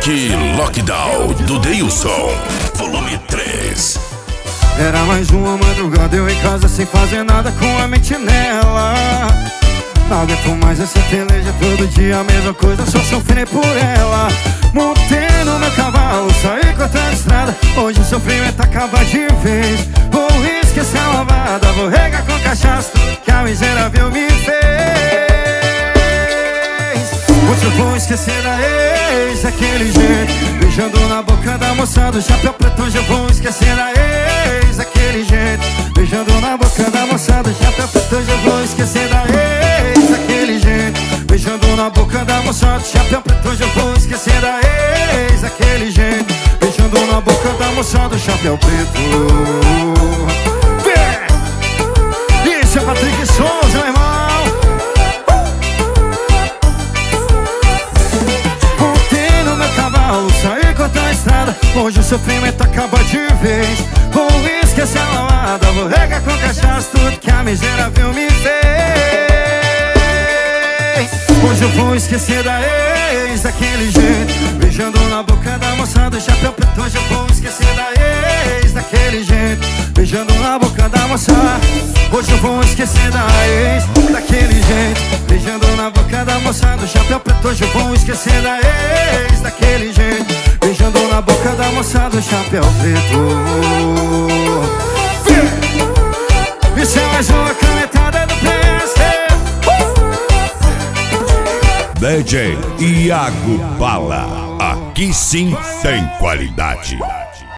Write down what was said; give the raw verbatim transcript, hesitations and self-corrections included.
Rock Lockdown do Deilson, volume três. Era mais uma madrugada, eu em casa sem fazer nada, com a mente nela. Não aguento mais essa peleja, todo dia a mesma coisa, só sofrendo por ela. Montei no meu cavalo, saí cortando a estrada, hoje o sofrimento acaba de vez. Vou esquecer a lavada, vou regar com cachaça que a miserável me fez. Hoje eu vou esquecer da ex, daquele jeito, beijando na boca da moça do chapéu preto. Hoje eu vou esquecer da ex, daquele jeito, beijando na boca da moça do chapéu preto. Hoje eu vou esquecer da ex, daquele jeito, beijando na boca da moça do chapéu preto. Hoje eu vou esquecer da ex, daquele jeito, beijando na boca da moça do chapéu preto. Isso é Patrick Souza, meu irmão. Saí cortando a estrada, hoje o sofrimento acaba de vez. Vou esquecer a lavada, vou regar com cachaça tudo que a miserável me fez. Hoje eu vou esquecer da ex, daquele jeito, beijando na boca da moça do chapéu preto. Hoje eu vou esquecer da ex, daquele jeito, beijando na boca da moça. Hoje eu vou esquecer da ex, daquele jeito, beijando na boca da moça do chapéu preto. Hoje eu vou esquecer da ex, daquele jeito, beijando na boca da moça do chapéu preto. Isso é mais uma canetada do P S. D J Iago Bala, aqui sim tem qualidade.